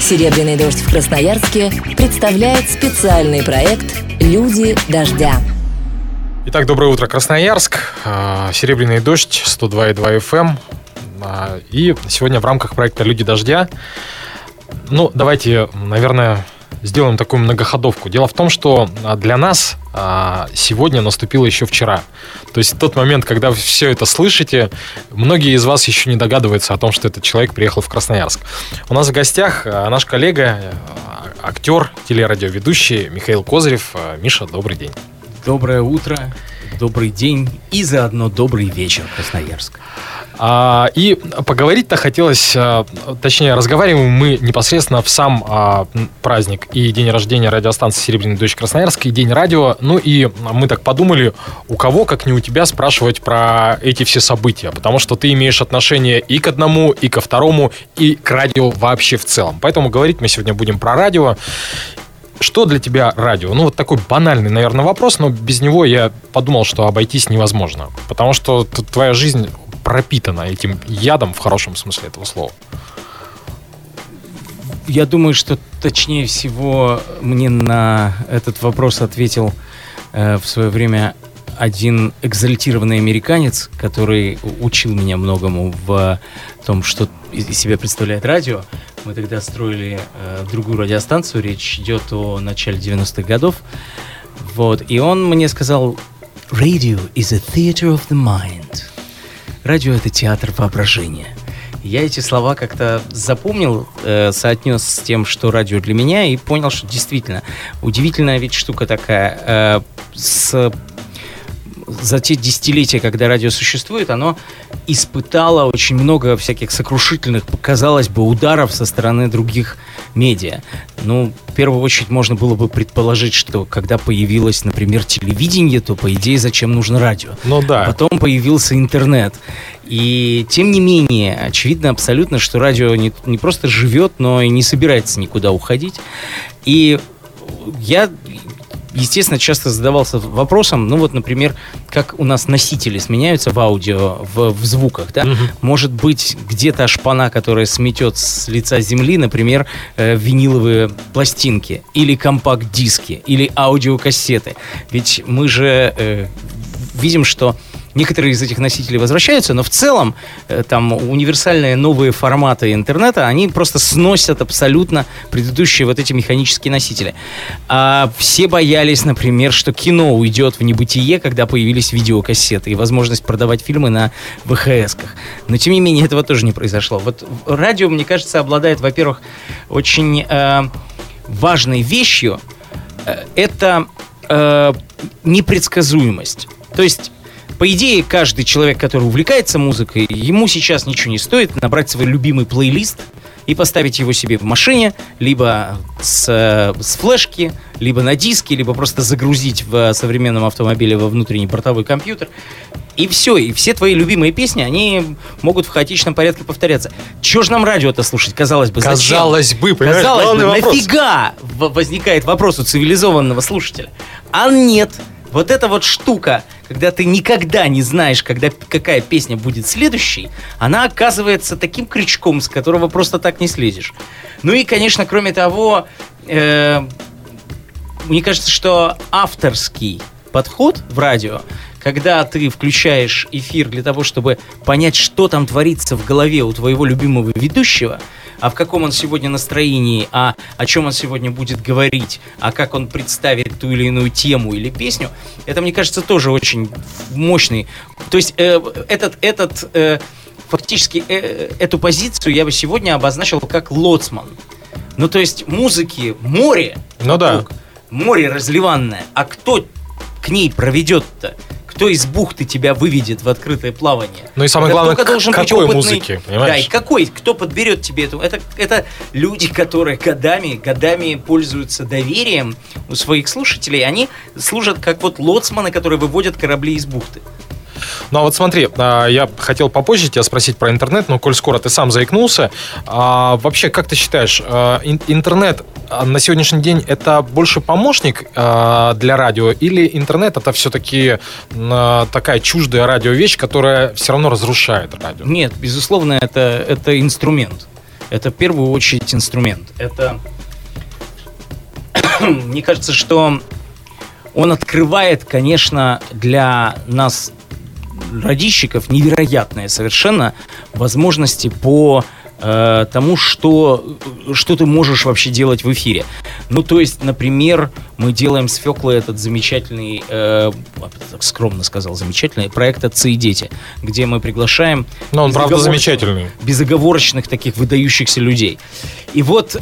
«Серебряный дождь» в Красноярске представляет специальный проект «Люди дождя». Итак, доброе утро, Красноярск. «Серебряный дождь», 102,2 FM. И сегодня в рамках проекта «Люди дождя». Давайте, наверное, сделаем такую многоходовку. Дело в том, что для нас сегодня наступило еще вчера. То есть в тот момент, когда вы все это слышите, многие из вас еще не догадываются о том, что этот человек приехал в Красноярск. У нас в гостях наш коллега, актер, телерадиоведущий Михаил Козырев. Миша, добрый день. Доброе утро, добрый день и заодно добрый вечер, Красноярск. И поговорить-то хотелось, точнее, разговариваем мы непосредственно в сам праздник и день рождения радиостанции «Серебряный дождь» Красноярск, и день радио. И мы так подумали, у кого, как не у тебя, спрашивать про эти все события, потому что ты имеешь отношение и к одному, и ко второму, и к радио вообще в целом. Поэтому говорить мы сегодня будем про радио. Что для тебя радио? Вот такой банальный, наверное, вопрос, но без него я подумал, что обойтись невозможно, потому что твоя жизнь пропитана этим ядом в хорошем смысле этого слова. Я думаю, что точнее всего мне на этот вопрос ответил в свое время один экзальтированный американец, который учил меня многому в том, что из себя представляет радио. Мы тогда строили другую радиостанцию, речь идет о начале 90-х годов. И он мне сказал: «Radio is a theater of the mind». Радио — это театр воображения. Я эти слова как-то запомнил, соотнес с тем, что радио для меня, и понял, что действительно удивительная ведь штука такая. За те десятилетия, когда радио существует, оно испытало очень много всяких сокрушительных, казалось бы, ударов со стороны других медиа. В первую очередь можно было бы предположить, что когда появилось, например, телевидение, то, по идее, зачем нужно радио? Да. Потом появился интернет. И, тем не менее, очевидно абсолютно, что радио не просто живет, но и не собирается никуда уходить. И я, естественно, часто задавался вопросом, например, как у нас носители сменяются в аудио, в звуках, да? Может быть, где-то шпана, которая сметет с лица земли, например, виниловые пластинки, или компакт-диски, или аудиокассеты. Ведь мы же видим, что некоторые из этих носителей возвращаются, но в целом там универсальные новые форматы интернета, они просто сносят абсолютно предыдущие эти механические носители. Все боялись, например, что кино уйдет в небытие, когда появились видеокассеты и возможность продавать фильмы на ВХС-ках. Но, тем не менее, этого тоже не произошло. Радио, мне кажется, обладает, во-первых, очень важной вещью. Это непредсказуемость. То есть, по идее, каждый человек, который увлекается музыкой, ему сейчас ничего не стоит набрать свой любимый плейлист и поставить его себе в машине, либо с флешки, либо на диске, либо просто загрузить в современном автомобиле во внутренний бортовой компьютер. И все, и все твои любимые песни, они могут в хаотичном порядке повторяться. Чего же нам радио-то слушать? Казалось бы, зачем? Казалось бы, нафига возникает вопрос у цивилизованного слушателя? А нет. Эта штука, когда ты никогда не знаешь, какая песня будет следующей, она оказывается таким крючком, с которого просто так не слезешь. И, конечно, кроме того, мне кажется, что авторский подход в радио, когда ты включаешь эфир для того, чтобы понять, что там творится в голове у твоего любимого ведущего, а в каком он сегодня настроении, о чем он сегодня будет говорить, а как он представит ту или иную тему или песню, это, мне кажется, тоже очень мощный. То есть фактически эту позицию я бы сегодня обозначил как лоцман. То есть музыки море, море разливанное, а кто к ней проведет-то? Кто из бухты тебя выведет в открытое плавание? И самое главное, какой музыки, понимаешь? Да, и кто подберет тебе эту? Это люди, которые годами пользуются доверием у своих слушателей. Они служат как лоцманы, которые выводят корабли из бухты. Смотри, я хотел попозже тебя спросить про интернет, но коль скоро ты сам заикнулся, вообще, как ты считаешь, интернет на сегодняшний день это больше помощник для радио, или интернет это все-таки такая чуждая радио вещь, которая все равно разрушает радио? Нет, безусловно, это инструмент. Это в первую очередь инструмент. Это, мне кажется, что он открывает, конечно, для нас, радищиков, невероятные совершенно возможности по тому, что ты можешь вообще делать в эфире. Ну, то есть, например, мы делаем с Фёклой этот замечательный, так скромно сказал, замечательный проект «Отцы и дети», где мы приглашаем... Но он, правда, замечательный. Безоговорочных таких выдающихся людей. И вот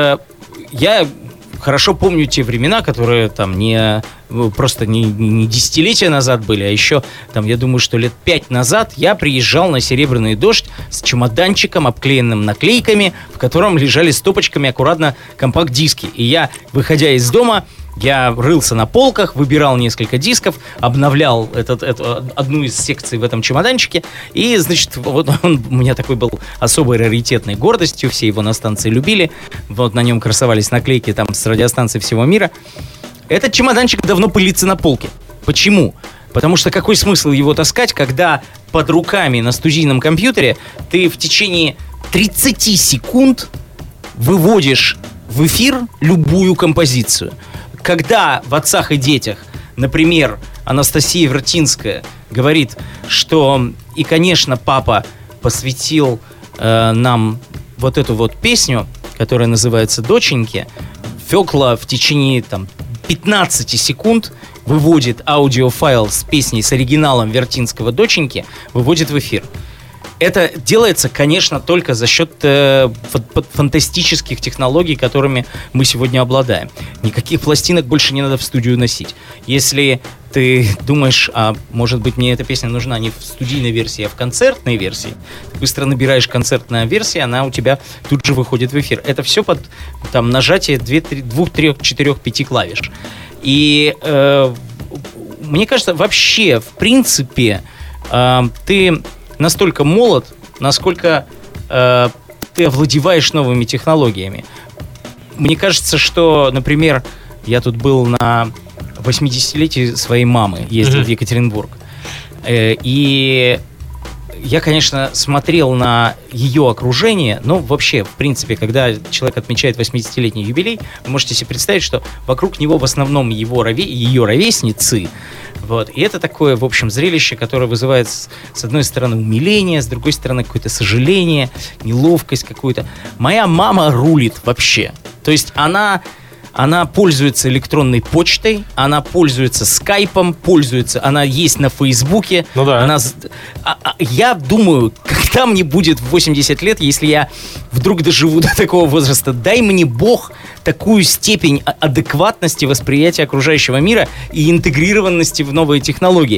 я хорошо помню те времена, которые там просто не десятилетия назад были, а еще, там, я думаю, что лет 5 назад я приезжал на «Серебряный дождь» с чемоданчиком, обклеенным наклейками, в котором лежали стопочками аккуратно компакт-диски. И я, выходя из дома, я рылся на полках, выбирал несколько дисков, обновлял одну из секций в этом чемоданчике. И, значит, вот он у меня такой был особой раритетной гордостью. Все его на станции любили. Вот на нем красовались наклейки там с радиостанций всего мира. Этот чемоданчик давно пылится на полке. Почему? Потому что какой смысл его таскать, когда под руками на студийном компьютере ты в течение 30 секунд выводишь в эфир любую композицию. Когда в «Отцах и детях», например, Анастасия Вертинская говорит, что и, конечно, папа посвятил нам вот эту вот песню, которая называется «Доченьки», Фёкла в течение 15 секунд выводит аудиофайл с песней с оригиналом Вертинского «Доченьки», выводит в эфир. Это делается, конечно, только за счет фантастических технологий, которыми мы сегодня обладаем. Никаких пластинок больше не надо в студию носить. Если ты думаешь, а может быть мне эта песня нужна не в студийной версии, а в концертной версии, ты быстро набираешь концертная версия, она у тебя тут же выходит в эфир. Это все под нажатие 2, 3, 4, 5 клавиш. И мне кажется, вообще, в принципе, ты настолько молод, насколько ты овладеваешь новыми технологиями. Мне кажется, что, например, я тут был на 80-летие своей мамы, ездил в Екатеринбург. И я, конечно, смотрел на ее окружение, но вообще, в принципе, когда человек отмечает 80-летний юбилей, вы можете себе представить, что вокруг него в основном ее ровесницы. Вот. И это такое, в общем, зрелище, которое вызывает, с одной стороны, умиление, с другой стороны, какое-то сожаление, неловкость какую-то. Моя мама рулит вообще. То есть она пользуется электронной почтой, она пользуется скайпом, она есть на Фейсбуке. Ну да. Я думаю, когда мне будет 80 лет, если я вдруг доживу до такого возраста, дай мне Бог такую степень адекватности восприятия окружающего мира и интеграции в новые технологии.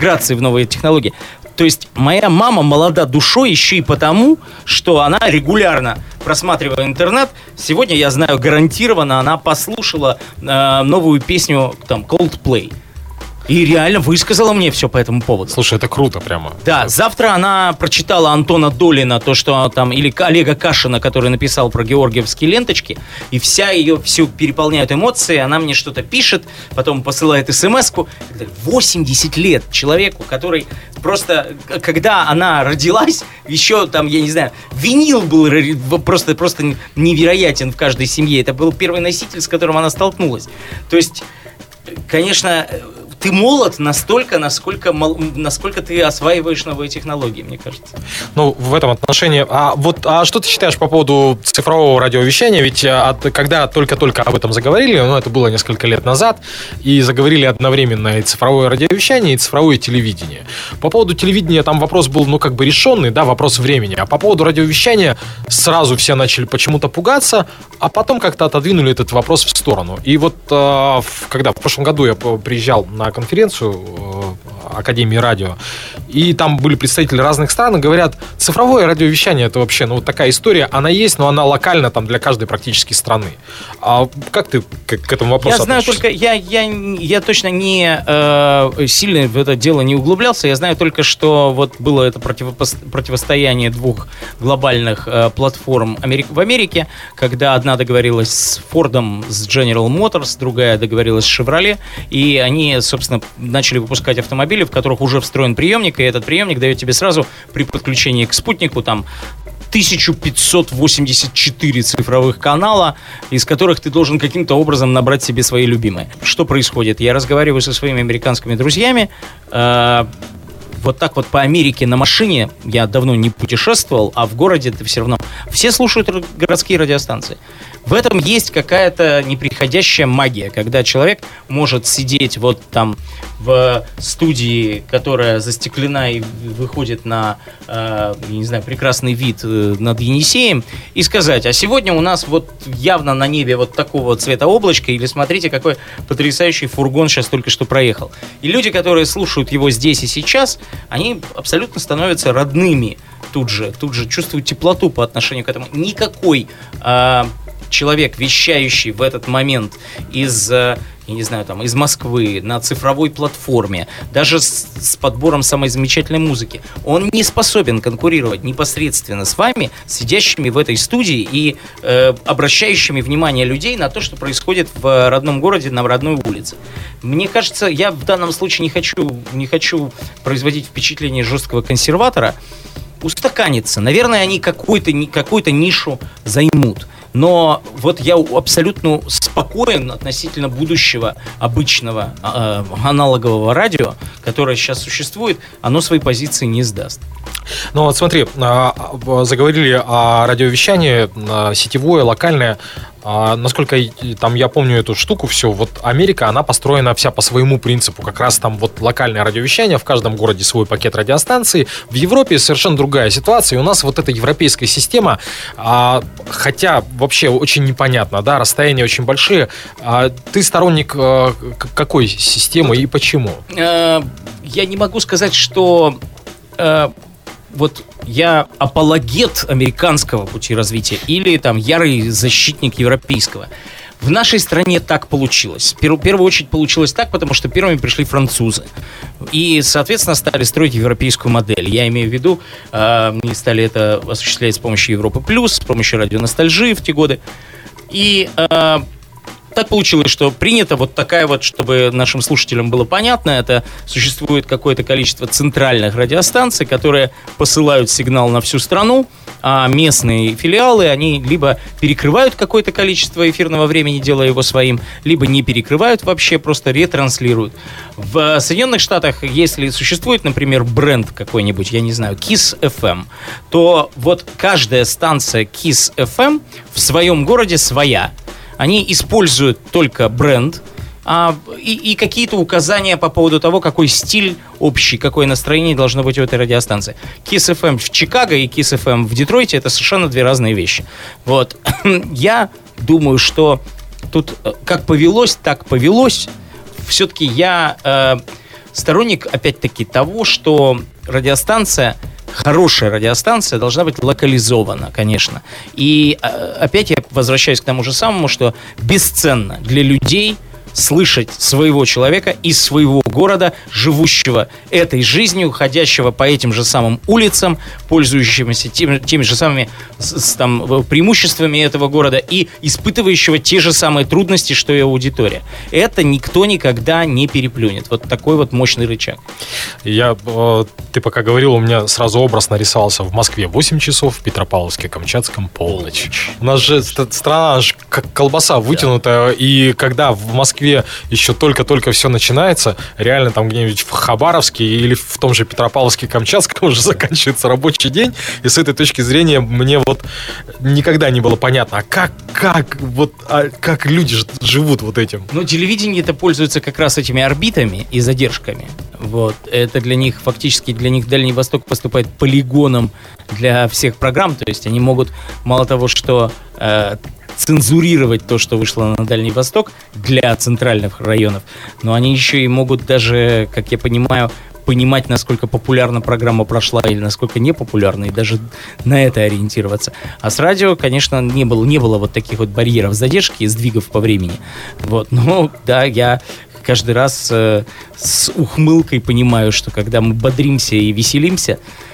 То есть моя мама молода душой еще и потому, что она регулярно, просматривая интернет, сегодня, я знаю, гарантированно она послушала новую песню Coldplay. И реально высказала мне все по этому поводу. Слушай, это круто прямо. Да, завтра она прочитала Антона Долина, то, что там, или Олега Кашина, который написал про георгиевские ленточки, и всю переполняют эмоции, она мне что-то пишет, потом посылает смс-ку. 80 лет человеку, который просто, когда она родилась, еще там, я не знаю, винил был просто невероятен в каждой семье. Это был первый носитель, с которым она столкнулась. То есть, конечно, ты молод настолько, насколько ты осваиваешь новые технологии, мне кажется. Ну, в этом отношении. А что ты считаешь по поводу цифрового радиовещания? Ведь когда только-только об этом заговорили, это было несколько лет назад, и заговорили одновременно и цифровое радиовещание, и цифровое телевидение. По поводу телевидения там вопрос был, решенный, да, вопрос времени. А по поводу радиовещания сразу все начали почему-то пугаться, а потом как-то отодвинули этот вопрос в сторону. И вот когда в прошлом году я приезжал на конференцию Академии радио, и там были представители разных стран, и говорят, цифровое радиовещание — это вообще, такая история, она есть, но она локальна там для каждой практически страны. А как ты к этому вопросу относишься? Я знаю только, я точно не сильно в это дело не углублялся, я знаю только, что вот было это противостояние двух глобальных платформ в Америке, когда одна договорилась с Фордом, с General Motors, другая договорилась с Chevrolet, и они, собственно, начали выпускать автомобили, в которых уже встроен приемник, и этот приемник дает тебе сразу при подключении к спутнику 1584 цифровых канала, из которых ты должен каким-то образом набрать себе свои любимые. Что происходит? Я разговариваю со своими американскими друзьями, вот так вот по Америке на машине я давно не путешествовал, а в городе ты все равно... Все слушают городские радиостанции. В этом есть какая-то неприходящая магия, когда человек может сидеть вот там в студии, которая застеклена и выходит на, я не знаю, прекрасный вид над Енисеем, и сказать: а сегодня у нас вот явно на небе вот такого цвета облачко, или смотрите, какой потрясающий фургон сейчас только что проехал. И люди, которые слушают его здесь и сейчас, они абсолютно становятся родными тут же чувствуют теплоту по отношению к этому. Никакой человек, вещающий в этот момент из, я не знаю, там, из Москвы на цифровой платформе, даже с подбором самой замечательной музыки, он не способен конкурировать непосредственно с вами, сидящими в этой студии и обращающими внимание людей на то, что происходит в родном городе, на родной улице. Мне кажется, я в данном случае не хочу производить впечатление жесткого консерватора. Устаканится. Наверное, они какую-то нишу займут. Но вот я абсолютно спокоен относительно будущего обычного аналогового радио, которое сейчас существует, оно свои позиции не сдаст. Ну вот смотри, заговорили о радиовещании сетевое, локальное. Насколько там я помню эту штуку, все, вот Америка, она построена вся по своему принципу. Как раз там вот локальное радиовещание, в каждом городе свой пакет радиостанций. В Европе совершенно другая ситуация. И у нас вот эта европейская система, хотя вообще очень непонятно, да, расстояния очень большие. Ты сторонник какой системы и почему? Я не могу сказать, что... Вот я апологет американского пути развития или там ярый защитник европейского. В нашей стране так получилось. В первую очередь получилось так, потому что первыми пришли французы. И, соответственно, стали строить европейскую модель. Я имею в виду, они стали это осуществлять с помощью Европы Плюс, с помощью радионостальжи в те годы. И... так получилось, что принято вот такая вот, чтобы нашим слушателям было понятно, это существует какое-то количество центральных радиостанций, которые посылают сигнал на всю страну, а местные филиалы, они либо перекрывают какое-то количество эфирного времени, делая его своим, либо не перекрывают вообще, просто ретранслируют. В Соединенных Штатах, если существует, например, бренд какой-нибудь, я не знаю, Kiss FM, то вот каждая станция Kiss FM в своем городе своя. Они используют только бренд и какие-то указания по поводу того, какой стиль общий, какое настроение должно быть у этой радиостанции. Kiss FM в Чикаго и Kiss FM в Детройте — это совершенно две разные вещи. Вот. Я думаю, что тут как повелось, так повелось. Все-таки я сторонник, опять-таки, того, что радиостанция... Хорошая радиостанция должна быть локализована, конечно. И опять я возвращаюсь к тому же самому, что бесценно для людей слышать своего человека из своего города, живущего этой жизнью, ходящего по этим же самым улицам, пользующимся теми же самыми там, преимуществами этого города и испытывающего те же самые трудности, что и аудитория. Это никто никогда не переплюнет. Вот такой вот мощный рычаг. Ты пока говорил, у меня сразу образ нарисовался: в Москве 8 часов, в Петропавловске-Камчатском полночь. У нас же страна как колбаса вытянутая, и когда в Москве еще только-только все начинается, реально там где-нибудь в Хабаровске или в том же Петропавловске-Камчатском уже заканчивается рабочий день, и с этой точки зрения мне вот никогда не было понятно, как люди живут вот этим. Ну, телевидение это пользуется как раз этими орбитами и задержками. Вот. Это для них, фактически для них Дальний Восток поступает полигоном для всех программ, то есть они могут мало того, что цензурировать то, что вышло на Дальний Восток для центральных районов, но они еще и могут даже, как я понимаю, понимать, насколько популярна программа прошла или насколько непопулярна, и даже на это ориентироваться. А с радио, конечно, не было вот таких вот барьеров задержки и сдвигов по времени. Вот. Но да, я каждый раз с ухмылкой понимаю, что когда мы бодримся и веселимся,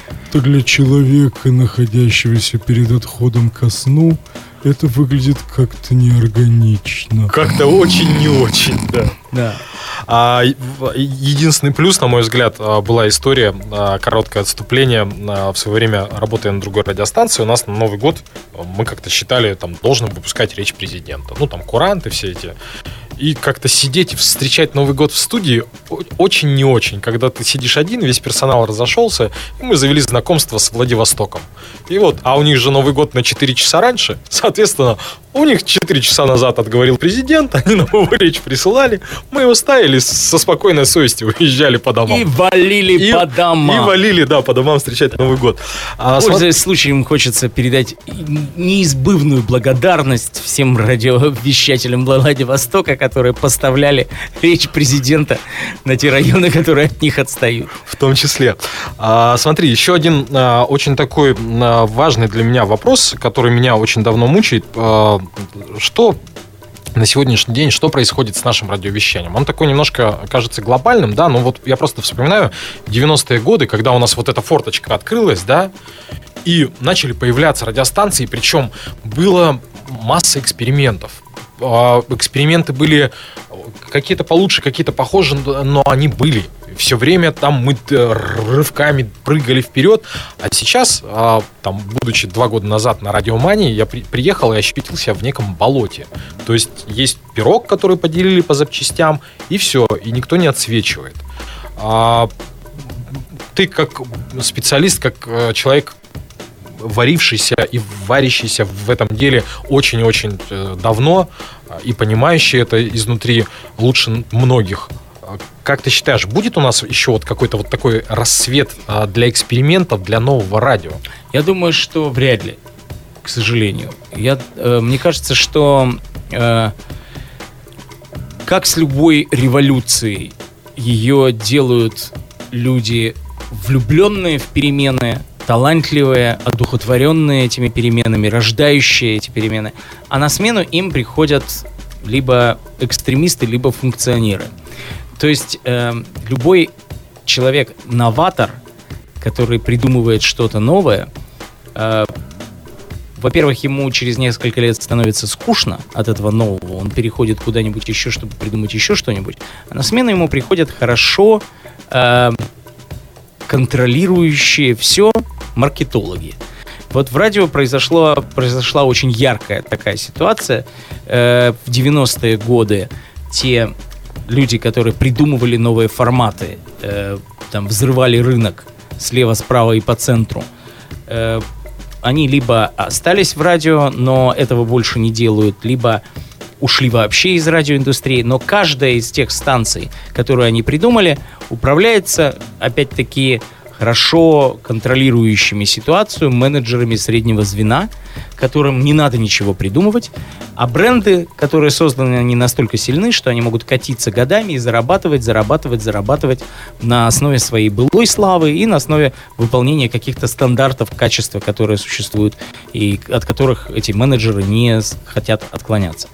то для человека, находящегося перед отходом ко сну, это выглядит как-то неорганично. Как-то очень не очень, да. Да. Единственный плюс, на мой взгляд, была история, короткое отступление. В свое время, работая на другой радиостанции, у нас на Новый год мы как-то считали, там, должным выпускать речь президента. Ну, там, куранты все эти. И как-то сидеть и встречать Новый год в студии очень не очень. Когда ты сидишь один, весь персонал разошелся, и мы завели знакомство с Владивостоком. И вот, а у них же Новый год на 4 часа раньше. Соответственно, у них 4 часа назад отговорил президент, они нам его речь присылали. Мы его ставили, со спокойной совестью уезжали по домам. И валили по домам. И валили, да, по домам встречать Новый год. Пользуясь случаем, хочется передать неизбывную благодарность всем радиовещателям Владивостока, которые поставляли речь президента на те районы, которые от них отстают. В том числе. Смотри, еще один очень такой важный для меня вопрос, который меня очень давно мучает. Что на сегодняшний день, что происходит с нашим радиовещанием? Он такой немножко кажется глобальным, да, но вот я просто вспоминаю 90-е годы, когда у нас вот эта форточка открылась, да, и начали появляться радиостанции, причем была масса экспериментов. Эксперименты были какие-то получше, какие-то похожи, но они были. Все время там мы рывками прыгали вперед. А сейчас, там, будучи 2 года назад на Радиомании, я приехал и ощутил себя в неком болоте. То есть есть пирог, который поделили по запчастям, и все, и никто не отсвечивает. Ты как специалист, как человек, варившийся и варящийся в этом деле очень-очень давно и понимающий это изнутри лучше многих. Как ты считаешь, будет у нас еще вот какой-то вот такой рассвет для экспериментов, для нового радио? Я думаю, что вряд ли, к сожалению. Мне кажется, что как с любой революцией, ее делают люди, влюбленные в перемены, талантливые, одухотворенные этими переменами, рождающие эти перемены. А на смену им приходят либо экстремисты, либо функционеры. То есть любой человек-новатор, который придумывает что-то новое, во-первых, ему через несколько лет становится скучно от этого нового, он переходит куда-нибудь еще, чтобы придумать еще что-нибудь, а на смену ему приходят хорошо контролирующие все маркетологи. Вот в радио произошла очень яркая такая ситуация. В 90-е годы те люди, которые придумывали новые форматы, там, взрывали рынок слева, справа и по центру, они либо остались в радио, но этого больше не делают, либо ушли вообще из радиоиндустрии, но каждая из тех станций, которые они придумали, управляется, опять-таки, хорошо контролирующими ситуацию менеджерами среднего звена, которым не надо ничего придумывать, а бренды, которые созданы, они настолько сильны, что они могут катиться годами и зарабатывать на основе своей былой славы и на основе выполнения каких-то стандартов качества, которые существуют и от которых эти менеджеры не хотят отклоняться.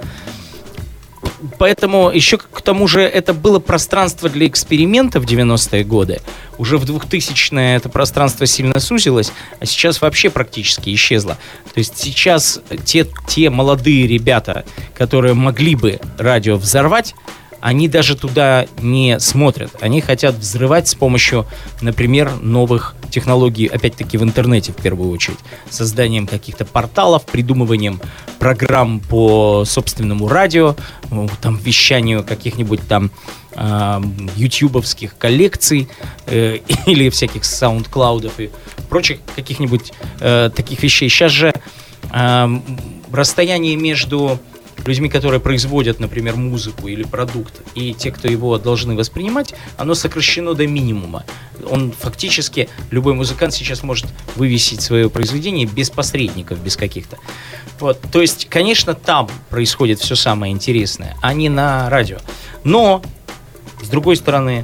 Поэтому еще к тому же это было пространство для эксперимента в 90-е годы. Уже в 2000-е это пространство сильно сузилось, а сейчас вообще практически исчезло. То есть сейчас те молодые ребята, которые могли бы радио взорвать, они даже туда не смотрят. Они хотят взрывать с помощью, например, новых технологий, опять-таки в интернете в первую очередь. Созданием каких-то порталов, придумыванием программ по собственному радио, там, вещанию каких-нибудь там ютубовских коллекций или всяких саундклаудов и прочих каких-нибудь таких вещей. Сейчас же расстояние между людьми, которые производят, например, музыку или продукт, и те, кто его должны воспринимать, оно сокращено до минимума. Фактически, любой музыкант сейчас может вывесить свое произведение без посредников, без каких-то. Вот. То есть, конечно, там происходит все самое интересное, а не на радио. Но, с другой стороны,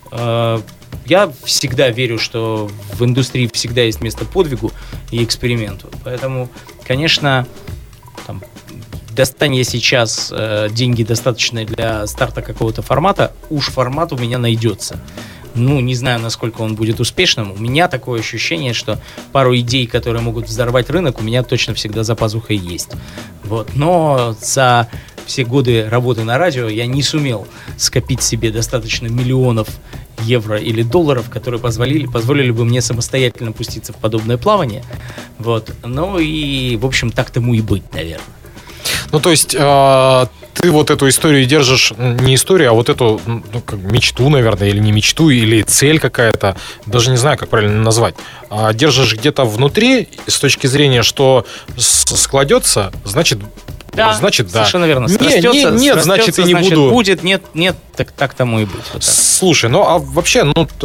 я всегда верю, что в индустрии всегда есть место подвигу и эксперименту. Поэтому, конечно, там, достань я сейчас деньги достаточные для старта какого-то формата, уж формат у меня найдется. не знаю, насколько он будет успешным. У меня такое ощущение, что пару идей, которые могут взорвать рынок, у меня точно всегда за пазухой есть. Вот. Но за все годы работы на радио я не сумел скопить себе достаточно миллионов евро или долларов, которые позволили бы мне самостоятельно пуститься в подобное плавание. Вот. Ну и, в общем, так тому и быть, наверное. Ну, то есть, ты вот эту историю держишь, не историю, а вот эту мечту, наверное, или не мечту, или цель какая-то, даже не знаю, как правильно назвать, держишь где-то внутри с точки зрения, что складется, значит, да, совершенно верно. Нет, значит, и не буду. Будет, нет, так тому и быть. Вот слушай, ну, а вообще,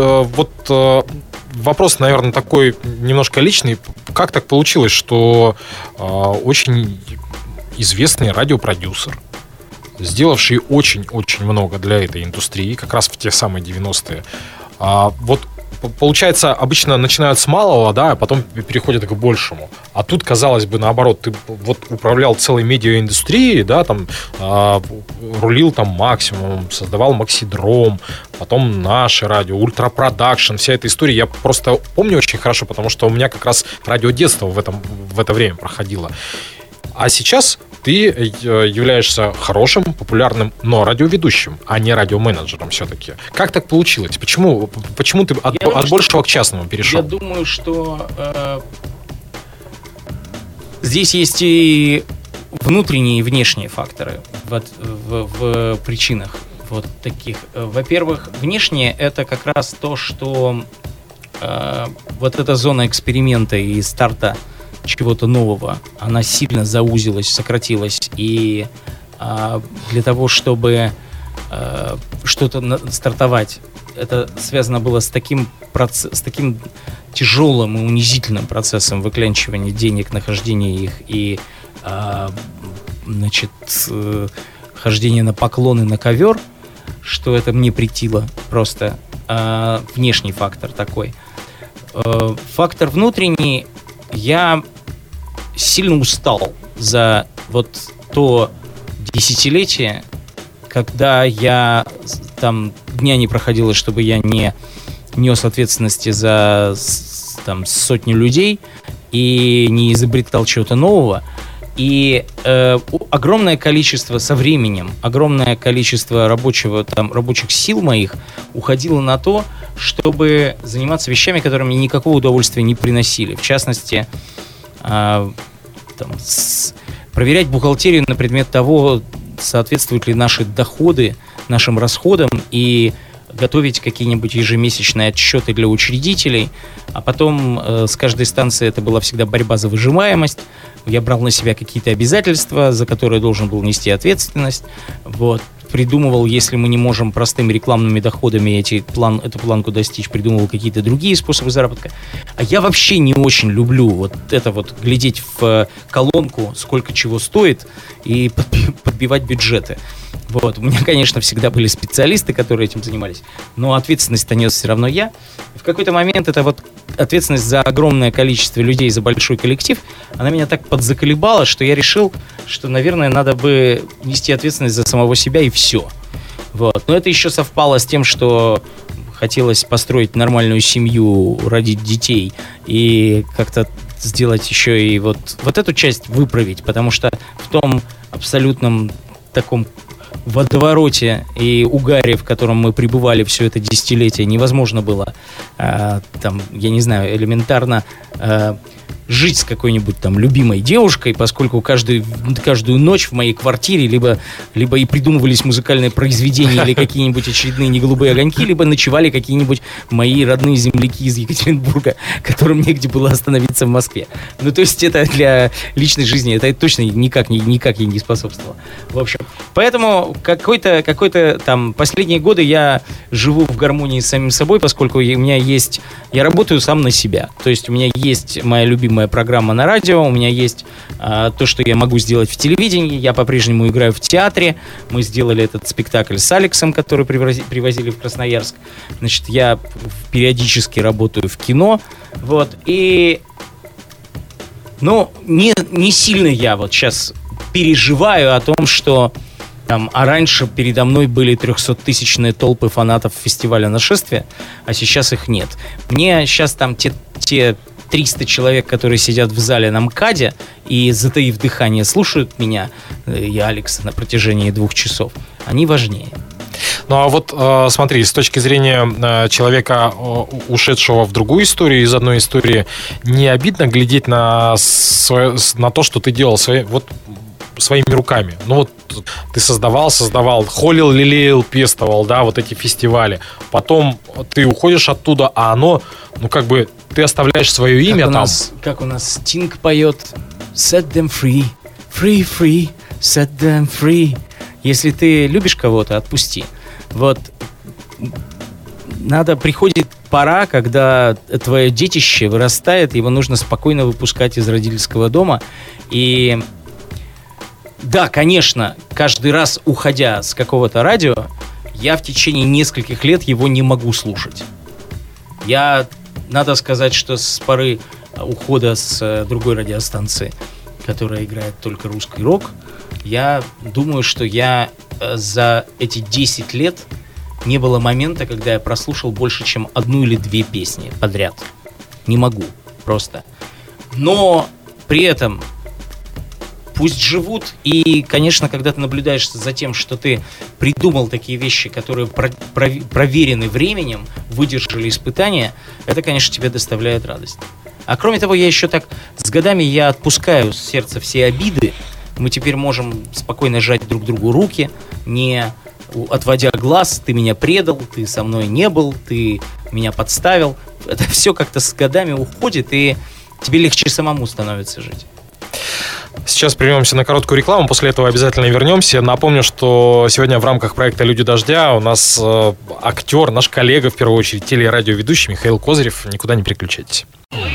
вопрос, наверное, такой немножко личный. Как так получилось, что очень известный радиопродюсер, сделавший очень-очень много для этой индустрии, как раз в те самые 90-е, вот получается, обычно начинают с малого, да, а потом переходят к большему. А тут, казалось бы, наоборот, ты вот управлял целой медиаиндустрией, да, там рулил там Максимум, создавал Максидром, потом наше радио, Ультрапродакшн, вся эта история я просто помню очень хорошо, потому что у меня как раз радиодетство в это время проходило. А сейчас ты являешься хорошим, популярным, но радиоведущим, а не радиоменеджером все-таки. Как так получилось? Почему ты от большего к частному перешел? Я думаю, что здесь есть и внутренние, и внешние факторы в причинах вот таких. Во-первых, внешнее — это как раз то, что вот эта зона эксперимента и старта чего-то нового, она сильно заузилась, сократилась, и для того, чтобы что-то стартовать, это связано было с таким тяжелым и унизительным процессом выклянчивания денег, нахождения их и хождения на поклоны на ковер, что это мне претило просто. Внешний фактор такой. Фактор внутренний. Я сильно устал за вот то десятилетие, когда я там дня не проходило, чтобы я не нес ответственности за там сотню людей и не изобретал чего-то нового. И огромное количество со временем, огромное количество рабочих сил моих уходило на то, чтобы заниматься вещами, которые мне никакого удовольствия не приносили. В частности, проверять бухгалтерию на предмет того, соответствуют ли наши доходы нашим расходам, и готовить какие-нибудь ежемесячные отчеты для учредителей. А потом с каждой станции это была всегда борьба за выжимаемость. Я брал на себя какие-то обязательства, за которые должен был нести ответственность. Вот. Придумывал, если мы не можем простыми рекламными доходами эту планку достичь, придумывал какие-то другие способы заработка. А я вообще не очень люблю вот это вот глядеть в колонку, сколько чего стоит, и подбивать бюджеты. Вот. У меня, конечно, всегда были специалисты, которые этим занимались, но ответственность-то нес все равно я. И в какой-то момент эта вот ответственность за огромное количество людей, за большой коллектив, она меня так подзаколебала, что я решил, что, наверное, надо бы нести ответственность за самого себя и все. Вот. Но это еще совпало с тем, что хотелось построить нормальную семью, родить детей и как-то сделать еще и вот эту часть выправить, потому что в том абсолютном таком водовороте и угаре, в котором мы пребывали все это десятилетие, невозможно было элементарно жить с какой-нибудь там любимой девушкой, поскольку каждую ночь в моей квартире либо и придумывались музыкальные произведения или какие-нибудь очередные неголубые огоньки, либо ночевали какие-нибудь мои родные земляки из Екатеринбурга, которым негде было остановиться в Москве. Ну, то есть это для личной жизни, это точно никак ей не способствовало. В общем, поэтому какой-то там последние годы я живу в гармонии с самим собой, поскольку я работаю сам на себя. То есть у меня есть моя любимая программа на радио, у меня есть то, что я могу сделать в телевидении, я по-прежнему играю в театре, мы сделали этот спектакль с Алексом, который привозили в Красноярск, значит, я периодически работаю в кино, вот, и не сильно я вот сейчас переживаю о том, что А раньше передо мной были 300-тысячные толпы фанатов фестиваля «Нашествие», а сейчас их нет. Мне сейчас там те 300 человек, которые сидят в зале на МКАДе и, затаив дыхание, слушают меня и Алекса на протяжении 2 часов, они важнее. Ну а вот смотри, с точки зрения человека, ушедшего в другую историю, из одной истории, не обидно глядеть на то, что ты делал своими руками? Ну вот ты создавал, холил, лелеял, пестовал, да, вот эти фестивали. Потом ты уходишь оттуда, а оно, ты оставляешь свое имя там. Как у нас Стинг поет: Set them free, free, free, set them free. Если ты любишь кого-то, отпусти. Вот приходит пора, когда твое детище вырастает, его нужно спокойно выпускать из родительского дома. И да, конечно, каждый раз, уходя с какого-то радио, я в течение нескольких лет его не могу слушать. Надо сказать, что с поры ухода с другой радиостанции, которая играет только русский рок, я думаю, что я за эти 10 лет не было момента, когда я прослушал больше, чем 1 или 2 песни подряд. Не могу, просто. Но при этом пусть живут. И, конечно, когда ты наблюдаешь за тем, что ты придумал такие вещи, которые проверены временем, выдержали испытания, это, конечно, тебе доставляет радость. А кроме того, я еще так с годами я отпускаю с сердца все обиды. Мы теперь можем спокойно сжать друг другу руки, не отводя глаз: ты меня предал, ты со мной не был, ты меня подставил. Это все как-то с годами уходит, и тебе легче самому становится жить. Сейчас прервемся на короткую рекламу, после этого обязательно вернемся. Напомню, что сегодня в рамках проекта «Люди дождя» у нас актер, наш коллега, в первую очередь, телерадиоведущий Михаил Козырев. Никуда не переключайтесь.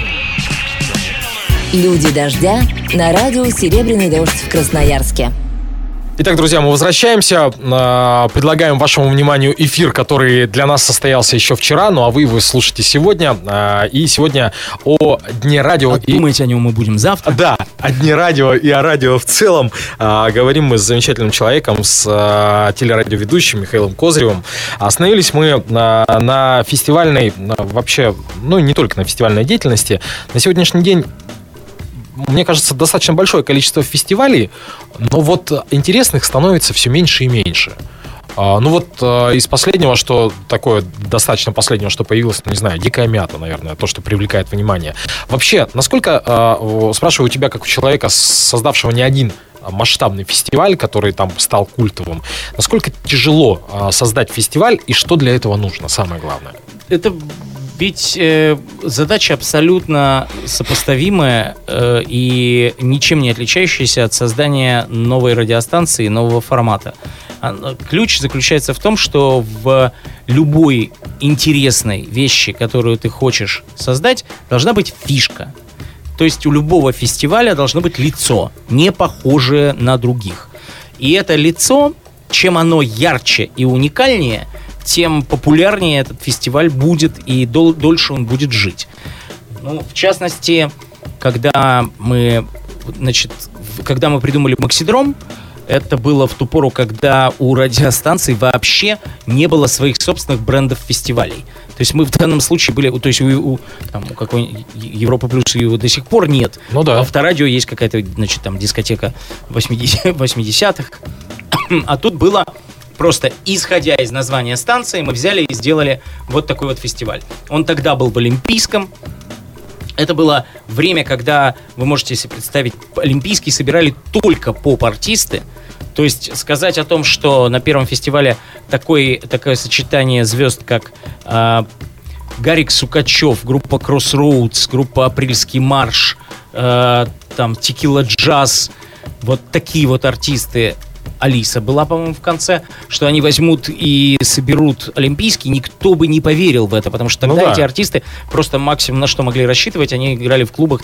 «Люди дождя» на радио «Серебряный дождь» в Красноярске. Итак, друзья, мы возвращаемся. Предлагаем вашему вниманию эфир, который для нас состоялся еще вчера, ну а вы его слушаете сегодня. И сегодня о Дне радио. Думать о нем мы будем завтра. Да, о Дне радио и о радио в целом. Говорим мы с замечательным человеком, с телерадиоведущим Михаилом Козыревым. Остановились мы на фестивальной, вообще, не только на фестивальной деятельности. На сегодняшний день, мне кажется, достаточно большое количество фестивалей, но вот интересных становится все меньше и меньше. Из последнего, что такое, достаточно последнего, что появилось, «Дикая мята», наверное, то, что привлекает внимание. Вообще, насколько, спрашиваю у тебя, как у человека, создавшего не один масштабный фестиваль, который там стал культовым, насколько тяжело создать фестиваль и что для этого нужно, самое главное? Это ведь задача абсолютно сопоставимая и ничем не отличающаяся от создания новой радиостанции, нового формата. Ключ заключается в том, что в любой интересной вещи, которую ты хочешь создать, должна быть фишка. То есть у любого фестиваля должно быть лицо, не похожее на других. И это лицо, чем оно ярче и уникальнее, тем популярнее этот фестиваль будет и дольше он будет жить. В частности, когда мы придумали «Максидром», это было в ту пору, когда у радиостанций вообще не было своих собственных брендов фестивалей. То есть мы в данном случае были, то есть у какой-нибудь Европа Плюс его до сих пор нет. Ну да. В Авторадио есть какая-то, дискотека 80-х. А тут было просто, исходя из названия станции, мы взяли и сделали вот такой вот фестиваль. Он тогда был в Олимпийском. Это было время, когда, вы можете себе представить, Олимпийский собирали только поп-артисты. То есть сказать о том, что на первом фестивале такое сочетание звезд, как Гарик Сукачев, группа Crossroads, группа Апрельский марш, Текила Джаз, вот такие вот артисты. Алиса была, по-моему, в конце, что они возьмут и соберут Олимпийский, никто бы не поверил в это, потому что тогда эти артисты просто максимум на что могли рассчитывать, они играли в клубах,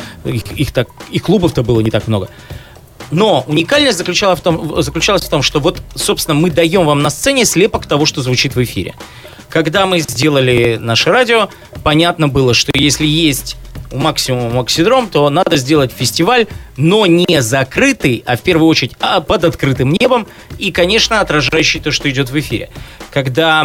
их клубов-то было не так много. Но уникальность заключалась в том, что вот, собственно, мы даем вам на сцене слепок того, что звучит в эфире. Когда мы сделали наше радио, понятно было, что если есть у Максимума Максидром, то надо сделать фестиваль, но не закрытый, а в первую очередь под открытым небом и, конечно, отражающий то, что идет в эфире. Когда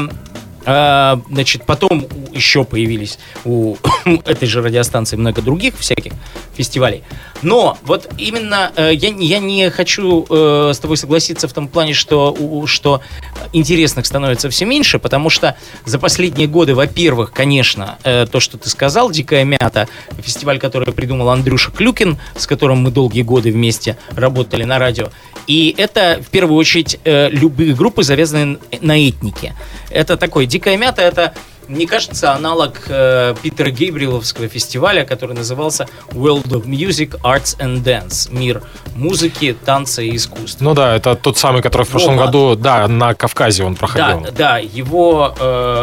значит, потом еще появились у этой же радиостанции много других всяких фестивалей. Но вот именно я не хочу с тобой согласиться в том плане, что интересных становится все меньше, потому что за последние годы, во-первых, конечно, то, что ты сказал, «Дикая мята», фестиваль, который придумал Андрюша Клюкин, с которым мы долгие годы вместе работали на радио. И это, в первую очередь, любые группы, завязанные на этнике. Это такой «Дикая мята», это, мне кажется, аналог Питера Гейбриловского фестиваля, который назывался World of Music, Arts and Dance. Мир музыки, танца и искусств. Ну да, это тот самый, который в прошлом году, да, на Кавказе он проходил. Да, его...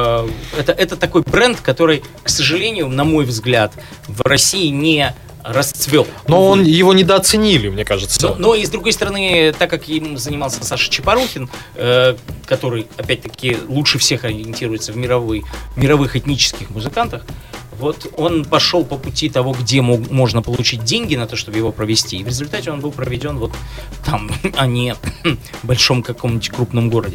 это такой бренд, который, к сожалению, на мой взгляд, в России не расцвел. Но его недооценили, мне кажется. Но и с другой стороны, так как им занимался Саша Чапорухин, который, опять-таки, лучше всех ориентируется в мировых этнических музыкантах, вот он пошел по пути того, где можно получить деньги на то, чтобы его провести. И в результате он был проведен вот там, а не в большом каком-нибудь крупном городе.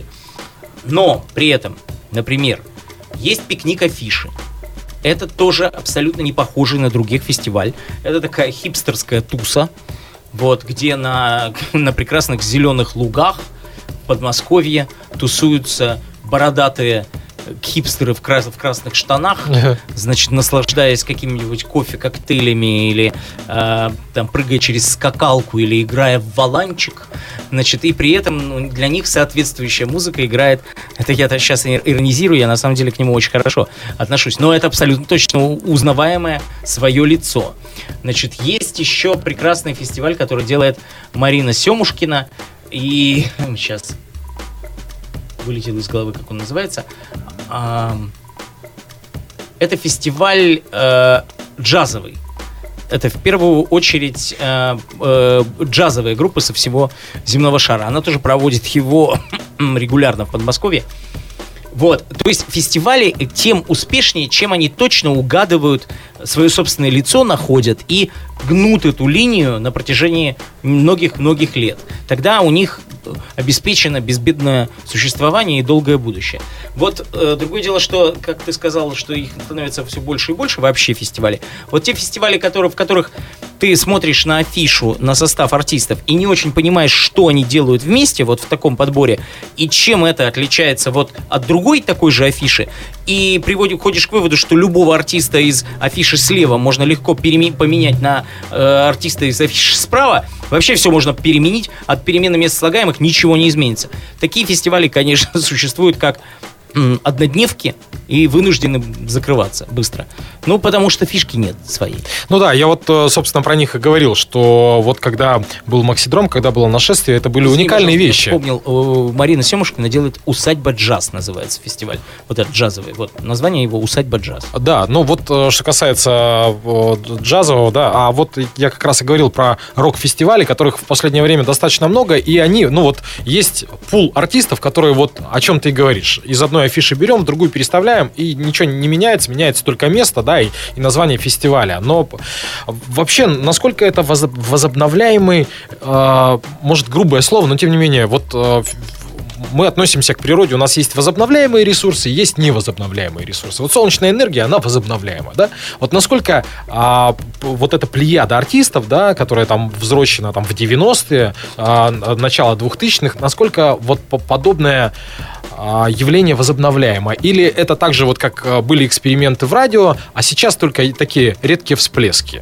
Но при этом, например, есть пикник-афиши. Это тоже абсолютно не похожий на других фестиваль. Это такая хипстерская туса, вот, где на прекрасных зеленых лугах в Подмосковье тусуются бородатые хипстеры в красных штанах, значит, наслаждаясь какими-нибудь кофе-коктейлями или там прыгая через скакалку или играя в валанчик, значит, и при этом для них соответствующая музыка играет. Это я сейчас иронизирую, я на самом деле к нему очень хорошо отношусь, но это абсолютно точно узнаваемое свое лицо. Значит, есть еще прекрасный фестиваль, который делает Марина Семушкина, и сейчас вылетело из головы, как он называется. Это фестиваль джазовый. Это в первую очередь джазовые группы со всего земного шара. Она тоже проводит его регулярно в Подмосковье. Вот, то есть фестивали тем успешнее, чем они точно угадывают свое собственное лицо, находят и гнут эту линию на протяжении многих-многих лет. Тогда у них обеспечено безбедное существование и долгое будущее. Вот другое дело, что, как ты сказал, что их становится все больше и больше вообще фестивалей. Вот те фестивали, в которых ты смотришь на афишу, на состав артистов и не очень понимаешь, что они делают вместе вот в таком подборе и чем это отличается вот от другой такой же афиши, и ходишь к выводу, что любого артиста из афиши слева можно легко поменять на артиста из афиши справа, вообще все можно переменить, от перемены мест слагаемых ничего не изменится. Такие фестивали, конечно, существуют как однодневки и вынуждены закрываться быстро. Ну, потому что фишки нет своей. Ну да, я вот, собственно, про них и говорил, что вот когда был Максидром, когда было нашествие, это были уникальные вещи. Я вспомнил, Марина Семушкина делает «Усадьба джаз», называется фестиваль. Вот этот джазовый. Вот название его «Усадьба джаз». Да, ну вот что касается джазового, да, а вот я как раз и говорил про рок-фестивали, которых в последнее время достаточно много, и они, ну вот, есть пул артистов, которые вот о чем ты и говоришь. Из одной афиши берем, в другую переставляем, и ничего не меняется, меняется только место, да, и название фестиваля. Но вообще, насколько это возобновляемый, может, грубое слово, но тем не менее, вот мы относимся к природе, у нас есть возобновляемые ресурсы, есть невозобновляемые ресурсы. Вот солнечная энергия, она возобновляема, да? Вот насколько вот эта плеяда артистов, да, которая там взросшена там в 90-е, начало 2000-х, насколько вот подобное явление возобновляемо? Или это также вот как были эксперименты в радио, а сейчас только такие редкие всплески?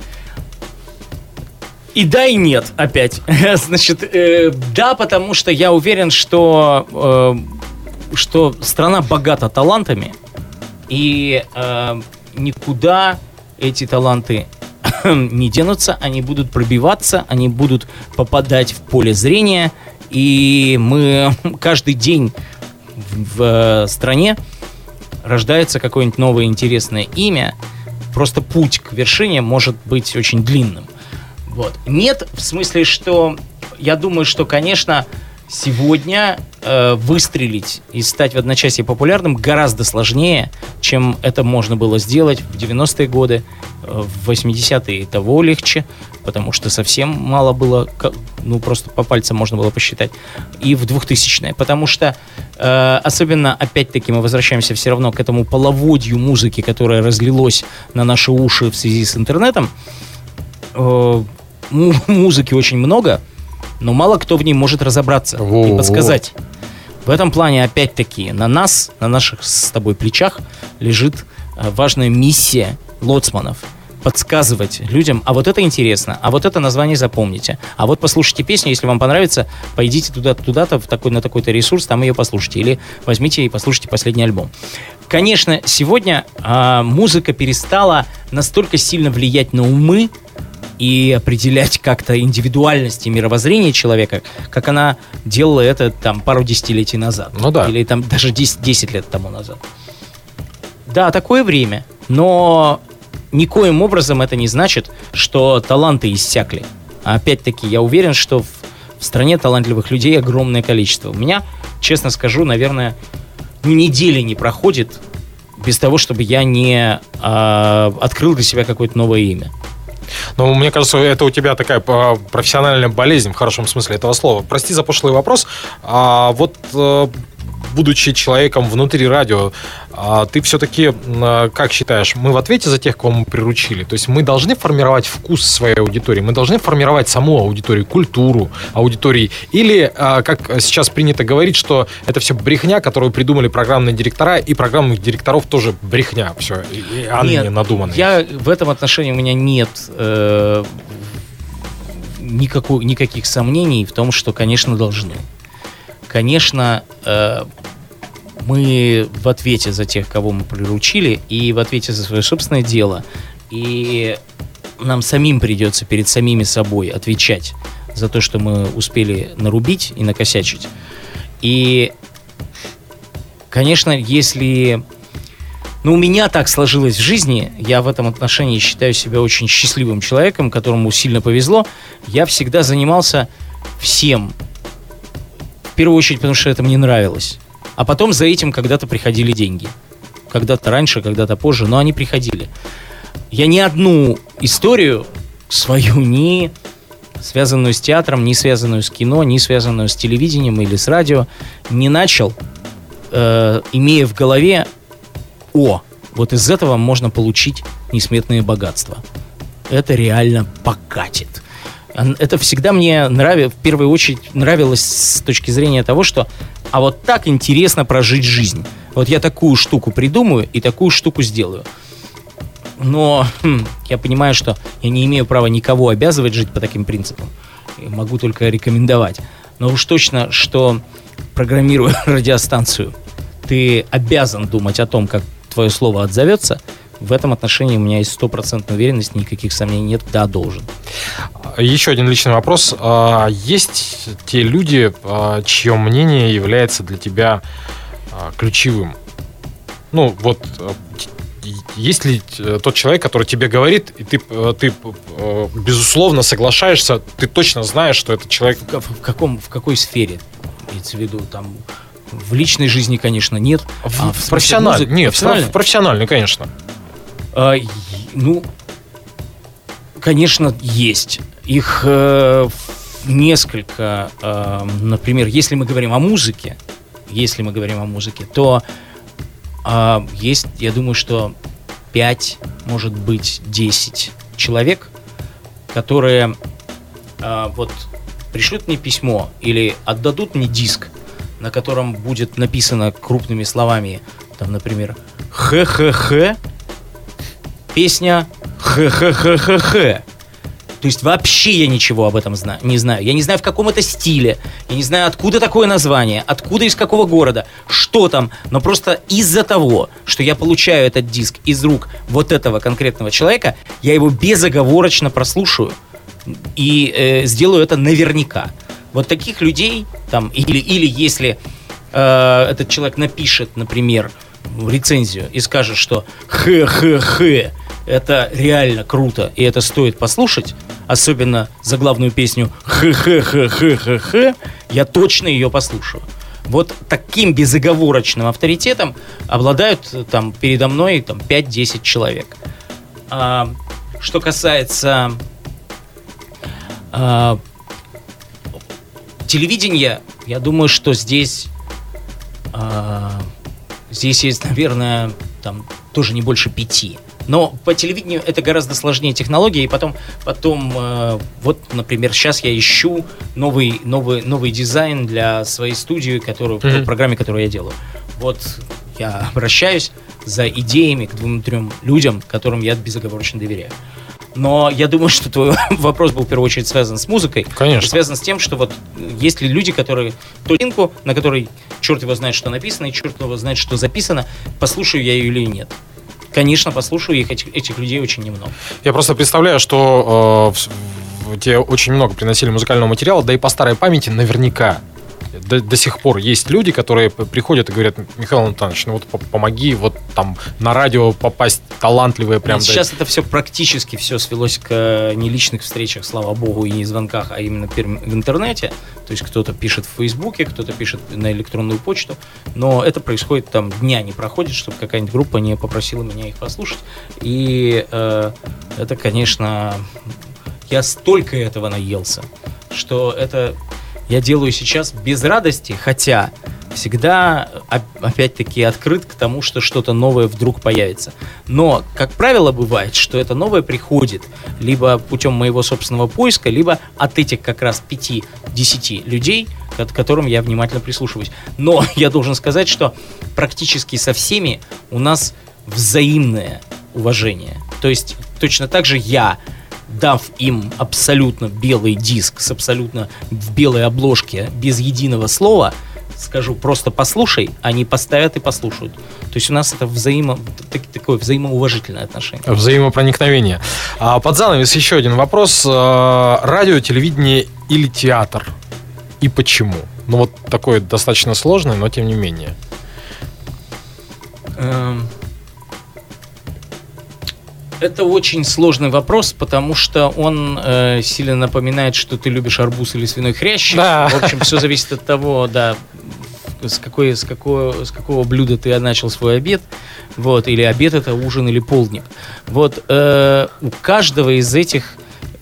И да, и нет, опять. Значит, да, потому что я уверен, что страна богата талантами, и никуда эти таланты не денутся, они будут пробиваться, они будут попадать в поле зрения, и мы каждый день в стране рождается какое-нибудь новое интересное имя, просто путь к вершине может быть очень длинным. Вот. Нет, в смысле, что я думаю, что, конечно, Сегодня выстрелить и стать в одночасье популярным гораздо сложнее, чем это можно было сделать в 90-е годы, в 80-е того легче, потому что совсем мало было, ну просто по пальцам можно было посчитать, и в 2000-е, потому что особенно, опять-таки, мы возвращаемся все равно к этому половодью музыки, которое разлилось на наши уши в связи с интернетом. Музыки очень много, но мало кто в ней может разобраться и подсказать. В этом плане, опять-таки, на нас, на наших с тобой плечах лежит важная миссия лоцманов. Подсказывать людям, а вот это интересно, а вот это название запомните, а вот послушайте песню, если вам понравится, пойдите туда-то, на такой-то ресурс, там ее послушайте, или возьмите и послушайте последний альбом. Конечно, сегодня музыка перестала настолько сильно влиять на умы и определять как-то индивидуальность и мировоззрение человека, как она делала это там пару десятилетий назад. Ну да. Или там даже 10 лет тому назад. Да, такое время, но никоим образом это не значит, что таланты иссякли. А опять-таки, я уверен, что в стране талантливых людей огромное количество. У меня, честно скажу, наверное, недели не проходит без того, чтобы я не открыл для себя какое-то новое имя. Но мне кажется, это у тебя такая профессиональная болезнь, в хорошем смысле этого слова. Прости за пошлый вопрос. Будучи человеком внутри радио, ты все-таки, как считаешь, мы в ответе за тех, кого мы приручили? То есть мы должны формировать вкус своей аудитории, мы должны формировать саму аудиторию, культуру аудитории? Или, как сейчас принято говорить, что это все брехня, которую придумали программные директора, и программных директоров тоже брехня, все, и они надуманные? В этом отношении у меня нет никаких сомнений в том, что, конечно, должны. Конечно, мы в ответе за тех, кого мы приручили, и в ответе за свое собственное дело. И нам самим придется перед самими собой отвечать за то, что мы успели нарубить и накосячить. И, конечно, если... у меня так сложилось в жизни, я в этом отношении считаю себя очень счастливым человеком, которому сильно повезло. Я всегда занимался всем. В первую очередь, потому что это мне нравилось. А потом за этим когда-то приходили деньги. Когда-то раньше, когда-то позже, но они приходили. Я ни одну историю свою, ни связанную с театром, ни связанную с кино, ни связанную с телевидением или с радио, не начал, имея в голове: вот из этого можно получить несметные богатства. Это реально покатит. Это всегда мне в первую очередь нравилось с точки зрения того, что вот так интересно прожить жизнь. Вот я такую штуку придумаю и такую штуку сделаю. Но я понимаю, что я не имею права никого обязывать жить по таким принципам. Я могу только рекомендовать. Но уж точно, что программируя радиостанцию, ты обязан думать о том, как твое слово отзовется. В этом отношении у меня есть 100% уверенность, никаких сомнений нет, да, должен. Еще один личный вопрос. Есть те люди, чье мнение является для тебя ключевым? Есть ли тот человек, который тебе говорит, и ты безусловно соглашаешься, ты точно знаешь, что этот человек... В какой сфере? Имеется в виду, там, в личной жизни, конечно, нет. В профессиональной? Нет, в профессиональной, конечно. Конечно, есть. Их несколько. Например, если мы говорим о музыке, то есть, я думаю, что 5, может быть, 10 человек, которые пришлют мне письмо или отдадут мне диск, на котором будет написано крупными словами, там, например, х-х-х, песня х-х-х-х-х. То есть вообще я ничего об этом не знаю. Я не знаю, в каком это стиле. Я не знаю, откуда такое название, откуда, из какого города, что там. Но просто из-за того, что я получаю этот диск из рук вот этого конкретного человека, я его безоговорочно прослушаю и сделаю это наверняка. Вот таких людей, там, или если этот человек напишет, например, рецензию и скажет, что х-х-х, это реально круто, и это стоит послушать, особенно заглавную песню «Х-х-х-х-х-х», я точно ее послушаю. Вот таким безоговорочным авторитетом обладают там передо мной там, 5-10 человек. Что касается телевидения, я думаю, что здесь есть, наверное, там тоже не больше 5. Но по телевидению это гораздо сложнее технология, и потом вот, например, сейчас я ищу новый дизайн для своей студии, по программе, которую я делаю. Вот я обращаюсь за идеями к 2-3 людям, которым я безоговорочно доверяю. Но я думаю, что твой вопрос был в первую очередь связан с музыкой. Конечно. Связан с тем, что вот есть ли люди, которые ту линку, на которой черт его знает, что написано, и черт его знает, что записано, послушаю я ее или нет. Конечно, послушаю их, этих людей очень немного. Я просто представляю, что тебе очень много приносили музыкального материала, да и по старой памяти наверняка до сих пор есть люди, которые приходят и говорят: Михаил Антонович, ну вот помоги вот там на радио попасть талантливые прям. Сейчас это все практически все свелось к не личных встречах, слава богу, и не звонках, а именно в интернете. То есть кто-то пишет в Фейсбуке, кто-то пишет на электронную почту, но это происходит, там дня не проходит, чтобы какая-нибудь группа не попросила меня их послушать. И это, конечно, я столько этого наелся, что это я делаю сейчас без радости, хотя всегда, опять-таки, открыт к тому, что что-то новое вдруг появится. Но, как правило, бывает, что это новое приходит либо путем моего собственного поиска, либо от этих как раз 5-10 людей, к которым я внимательно прислушиваюсь. Но я должен сказать, что практически со всеми у нас взаимное уважение. То есть точно так же я, дав им абсолютно белый диск с абсолютно в белой обложке, без единого слова, скажу просто послушай, они поставят и послушают. То есть у нас это такое взаимоуважительное отношение. Взаимопроникновение. Под занавес еще один вопрос. Радио, телевидение или театр? И почему? Ну вот такое достаточно сложное, но тем не менее. Это очень сложный вопрос, потому что он сильно напоминает, что ты любишь арбуз или свиной хрящ. Да. В общем, все зависит от того, да, с какого блюда ты начал свой обед. Вот, или обед это ужин или полдник. Вот у каждого из этих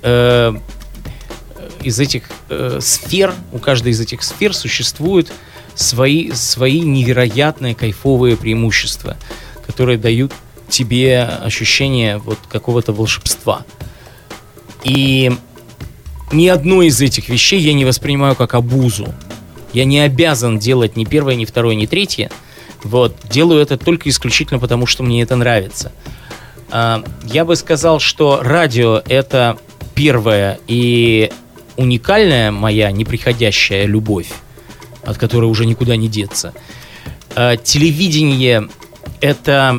сфер, у каждой из этих сфер существуют свои невероятные кайфовые преимущества, которые дают тебе ощущение вот какого-то волшебства. И ни одной из этих вещей я не воспринимаю как обузу. Я не обязан делать ни первое, ни второе, ни третье. Вот. Делаю это только исключительно потому, что мне это нравится. Я бы сказал, что радио — это первая и уникальная моя неприходящая любовь, от которой уже никуда не деться. Телевидение — это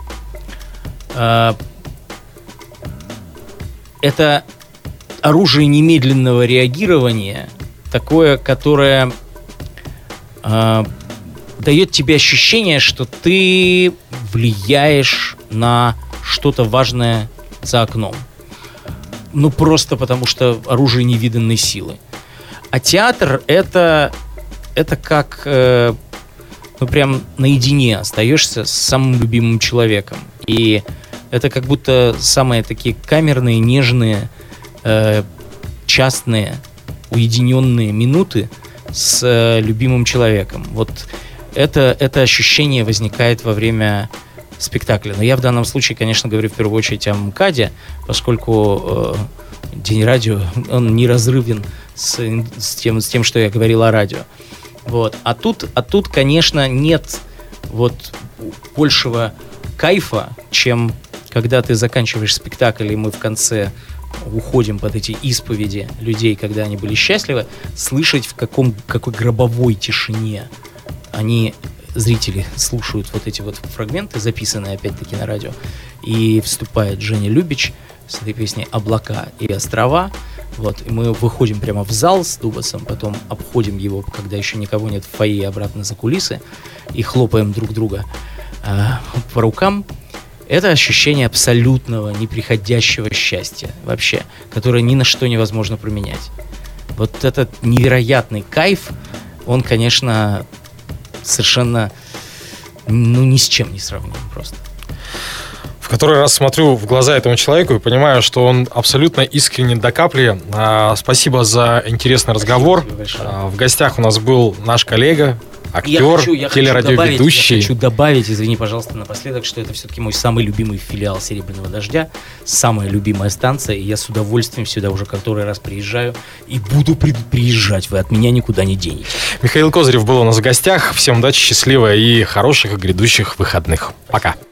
оружие немедленного реагирования, такое, которое дает тебе ощущение, что ты влияешь на что-то важное за окном. Ну, просто потому что оружие невиданной силы. А театр — это как прям наедине остаешься с самым любимым человеком. И это как будто самые такие камерные, нежные, частные, уединенные минуты с любимым человеком. Вот это ощущение возникает во время спектакля. Но я в данном случае, конечно, говорю в первую очередь о МКАДе, поскольку День радио, он неразрывен с тем, что я говорил о радио. Вот. А тут, конечно, нет вот большего кайфа, чем когда ты заканчиваешь спектакль, и мы в конце уходим под эти исповеди людей, когда они были счастливы, слышать, в какой гробовой тишине зрители слушают вот эти вот фрагменты, записанные опять-таки на радио, и вступает Женя Любич с этой песней «Облака и острова». Вот, и мы выходим прямо в зал с Дубасом, потом обходим его, когда еще никого нет, в фойе, обратно за кулисы, и хлопаем друг друга по рукам. Это ощущение абсолютного, неприходящего счастья вообще, которое ни на что невозможно променять. Вот этот невероятный кайф, он, конечно, совершенно, ни с чем не сравним просто. В который раз смотрю в глаза этому человеку и понимаю, что он абсолютно искренен до капли. Спасибо за интересный разговор. В гостях у нас был наш коллега, актер, телерадиоведущий. Я хочу добавить, извини, пожалуйста, напоследок, что это все-таки мой самый любимый филиал «Серебряного дождя», самая любимая станция, и я с удовольствием сюда уже который раз приезжаю и буду приезжать, вы от меня никуда не денетесь. Михаил Козырев был у нас в гостях. Всем удачи, счастливо и хороших грядущих выходных. Пока.